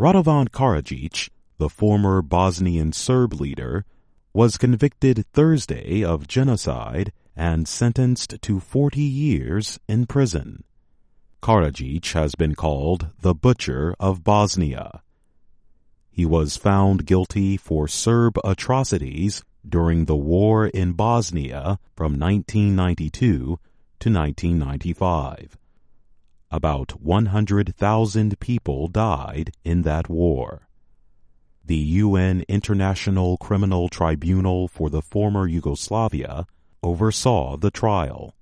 Radovan Karadzic, the former Bosnian Serb leader, was convicted Thursday of genocide and sentenced to 40 years in prison. Karadzic has been called the Butcher of Bosnia. He was found guilty for Serb atrocities during the war in Bosnia from 1992 to 1995. About 100,000 people died in that war. The UN International Criminal Tribunal for the former Yugoslavia oversaw the trial.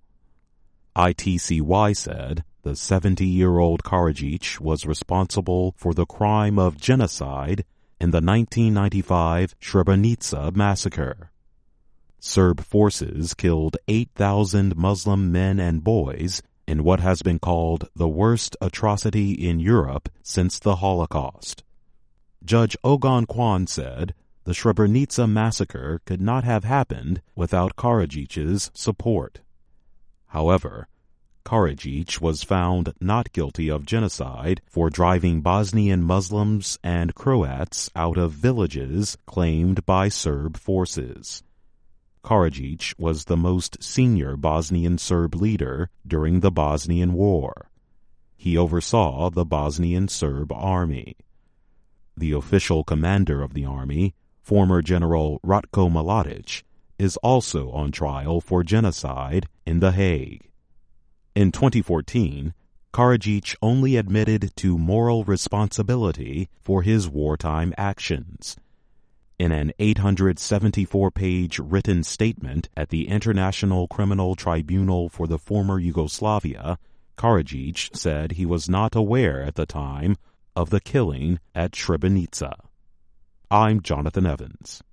ITCY said the 70-year-old Karadzic was responsible for the crime of genocide in the 1995 Srebrenica massacre. Serb forces killed 8,000 Muslim men and boys in what has been called the worst atrocity in Europe since the Holocaust. Judge Ogon Kwan said the Srebrenica massacre could not have happened without Karadzic's support. However, Karadzic was found not guilty of genocide for driving Bosnian Muslims and Croats out of villages claimed by Serb forces. Karadzic was the most senior Bosnian Serb leader during the Bosnian War. He oversaw the Bosnian Serb army. The official commander of the army, former General Ratko Mladic, is also on trial for genocide in The Hague. In 2014, Karadzic only admitted to moral responsibility for his wartime actions. In an 874-page written statement at the International Criminal Tribunal for the former Yugoslavia, Karadzic said he was not aware at the time of the killing at Srebrenica. I'm Jonathan Evans.